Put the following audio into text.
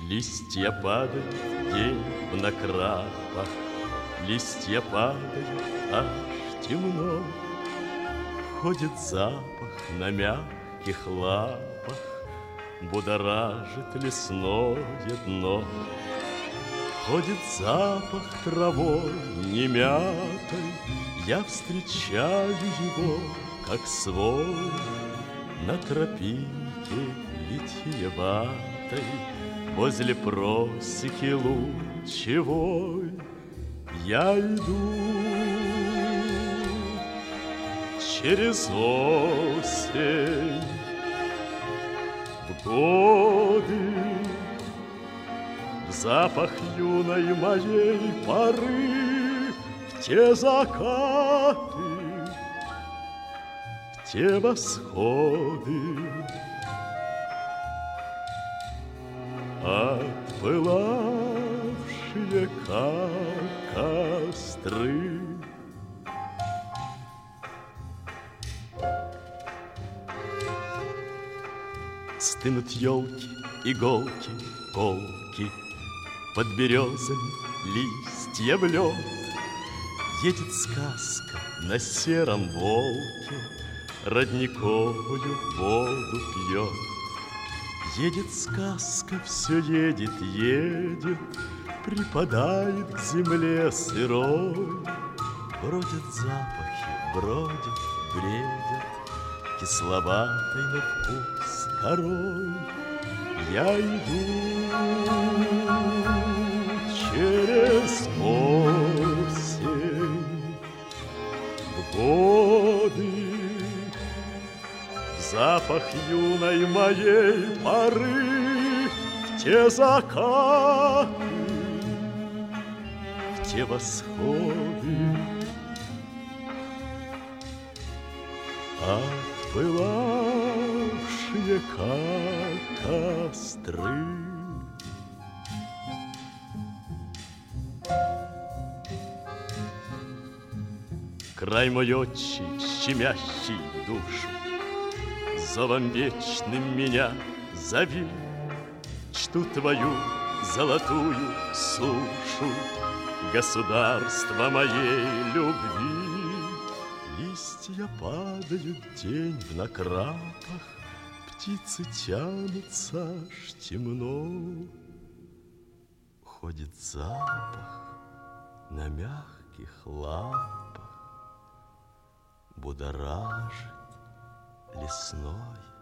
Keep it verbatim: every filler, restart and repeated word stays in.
Листья падают, день в накрапах, листья падают, аж темно. Ходит запах на мягких лапах, будоражит лесное дно. Ходит запах травой немятой, я встречаю его, как свой, на тропинке витиеватой, возле просеки лучевой я иду. Через осень в годы, в запах юной моей поры, в те закаты, в те восходы, отпылавшие, как костры. Стынут елки, иголки, колки, под березами листья в лед. Едет сказка на сером волке, родниковую воду пьет. Едет сказка, все едет, едет, припадает к земле сырой. Бродят запахи, бродят, бредят, кисловатой на вкус корой. Я иду через осень в годы, в запах юной моей поры, в те закаты, в те восходы, отпылавшие, как костры. Край мой отчий, щемящий душу, зовом вечным меня зови. Чту твою золотую сушу, государство моей любви. Листья падают, день в накрапах, птицы тянутся, аж темно. Ходит запах на мягких лапах, будоражит лесной